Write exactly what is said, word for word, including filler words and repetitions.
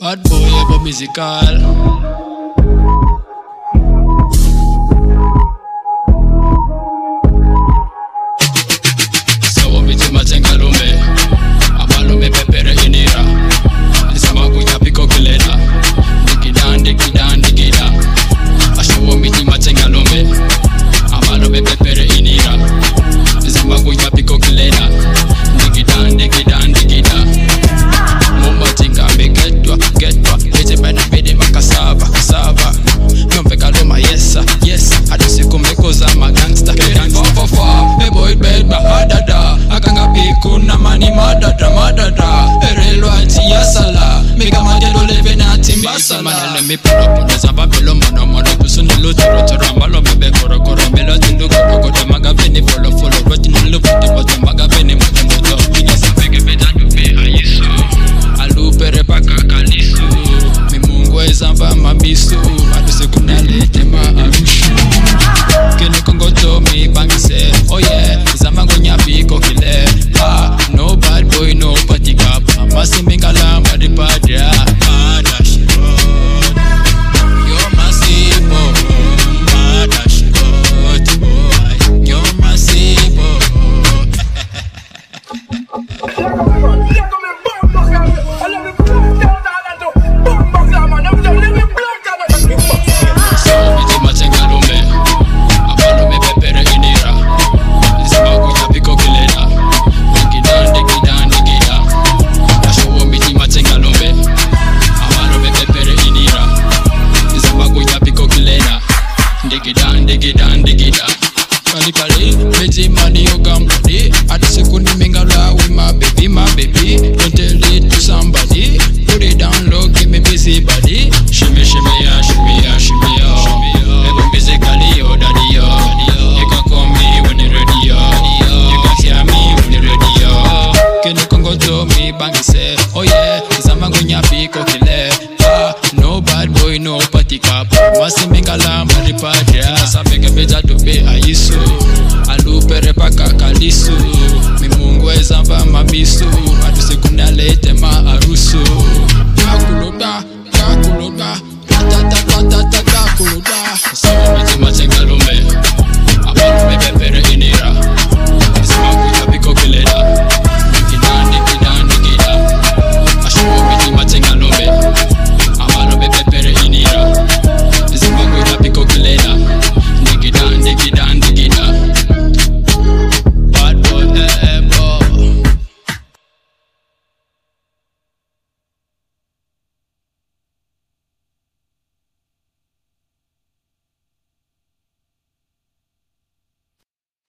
Bad boy, ebo musical. So biti machenga lume, amalume pepere inira. Nisama kunya piko kilena, dikidan dikidan dikida. Ashuo biti machenga lume, amalume pepere inira. Nisama kunya piko kilena, dikidan dikidan dikida. Mumba tinga me getwa getwa, lete bana bede makasaba kasaba. Nyombe kaloma yesa yes, adisi kumekoza magangsta gangsta. Fa fa fa, hey boy bed bahadada, akanga pikuna mani madada madada. Erelo ati yasala, mega madelo leve na timbasala. Manele mi pula pula zamba belo mono mono kusunu lo toro toro ambalo mebe koro koro melo tindu koro koro maga beni follow follow roti nulu puti poto maga beni moto moto. Ina sapege beta tupe ayisu, alupere baka kalisu. Mi mungu ezamba mabisu, adisi kunalete ma arushu. Kene kongo to mi bangise, oh yeah, zamba ngonya piko kile. Ah, no bad boy, no party cup. Masi mingala maripadra, pada shirot. Yo masibo, pada shirot, boy. Yo masibo. So biti machenga lume, amalume pepere inira. Nisama kunya piko kilena, dikidan dikidan dikida. Ashuo biti machenga lume, amalume pepere inira. Nisama kunya piko kilena, dikidan dikidan dikida. Kali kali, beji money you come bloody. Adisi kuni mingala with my baby, my baby. Don't tell it to somebody. Put it down low, give me busy body. Shimmy shimmy ya, shimmy ya, shimmy ya. Ebo musically yo, daddy yo. You can call me when you're ready yo. You can hear me when you're ready yo. Kene kongo to me bangi say, oh yeah, zama gunya piko kile. Ah, no bad boy, no party cup. Masi mingala maripadra. Sabeke beja tupe ayisu, alupere baka kalisu. Mi mungu ezamba mabisu.